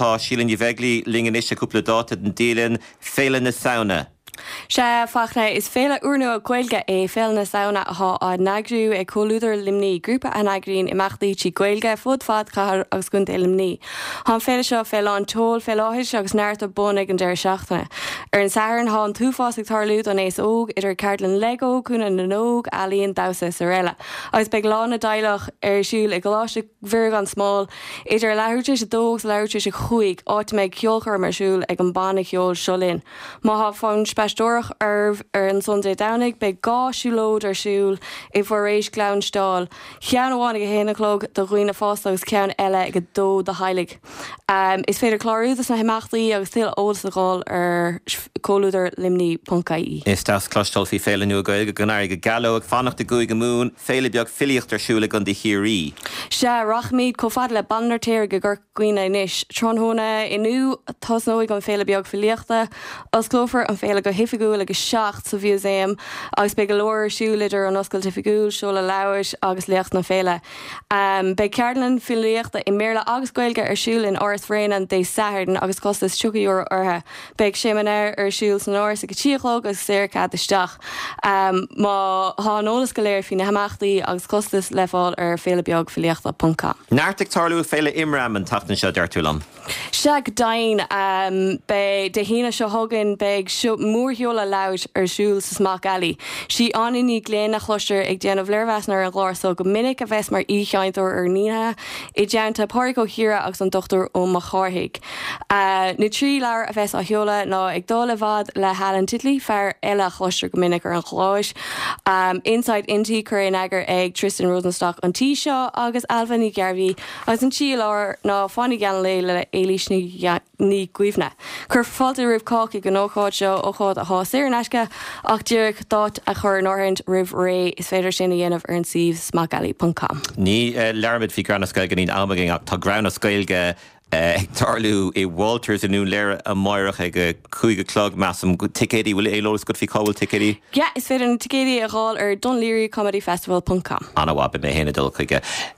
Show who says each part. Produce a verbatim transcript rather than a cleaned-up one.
Speaker 1: tá sílan i bheglí lingan is a cúpla dáta den dílan féile na saona.
Speaker 2: Se fachna is féle úrnu a gweilge é féle na sauna ha a nagrú e colúder limní grúpa a nagreen imachtaí tí gweilge fod fad chahar agus gunt e limní. Han féle seo féle an tól féle áhis agus náart a bonig an deir seachtainna. Ar an saharan ha an túfásig tarlúd an éis óg idir cartlan Lego cúna na nóg alíon dausa sarella. Agus beg lána dailech ar siúl ag gláiste bhirg an smál idir leirte se dógs leirte se chuig áit meid ceolchar mar siúl ag an banna ceol siolin. Ma ha fan Pastorach arv ar an Sunday Downig be gá siúlód ar siúl i bhar rééis glán stáil. Chean bháinnig a héanachlog do roioine fástagus cean eile ag dó de heilig. Um, is féidir chláúdas na himachtaí agus til ólas agáil ar colúder limní puncaí.
Speaker 1: Is tas clostal fi féile nu goil go gnar go gallo ag fannacht de goig mún féile beag filiocht ar siúla gan de hirí.
Speaker 2: Se rachmíd cofad le bannertéir go gur cuioine níis. Tronhóna inú tasnóig an féile beag filiochta as clófar an féile go hifigúil agus seacht sa bhíoséim agus be go leir siúlidir an oscail hifigúil seola leabhais agus leocht na féile. Um, be ceartlan filiochta i méle agus goilge ar siúil in áras fréinan dé sahardan agus costas tugaíor orthe. Beg sémanéir ar siúil san áras ag tíochlog agus séircha isteach. Um, má há an ólas go léir fin na hamachtaí agus costas leáil ar féile beag filiochta punca.
Speaker 1: Náirteag tarlú féile imram an tatan seo deirtúlam.
Speaker 2: Seag dain um, be de hína seo hogan beg múrheola laut ar siúil sa smach gali. Si aní gléan nach chluisteir ag déanamh leirhheasnar an gláir so go minic a bheits mar ícheantar ar nína i deanta páir go hira agus an dochtar ó mar cháthaigh. Uh, na trí leir a bheits a heola ná ag dóla bhd le healan titlí fear eile chluisteir go minic ar an chláis. Um, Inside Intí chur in agur ag Tristan Rosenstock an tí seo agus Alva ní Garvey agus an tí leir ná fáinnig gan le le élís ní cuimhne. Cur fáilte rih cáca go nóáid seo ó chád a háir an eisce ach dúirh dát a chur nóhaint rih ré is féidir sinna dhéanamh ar an síomh smagalí punt com.
Speaker 1: Ní learmid fi granna scailge ní almagin ach tá granna scailge ag tarlú i Walters inú léir a maireach ag chuige clog measam ticédí bhfuil élós go fi cáil ticédí?
Speaker 2: Ja, is féidir an ticédí a gháil ar Dunleary Comedy Festival punt com.
Speaker 1: Anna wab mé héna dul chuige.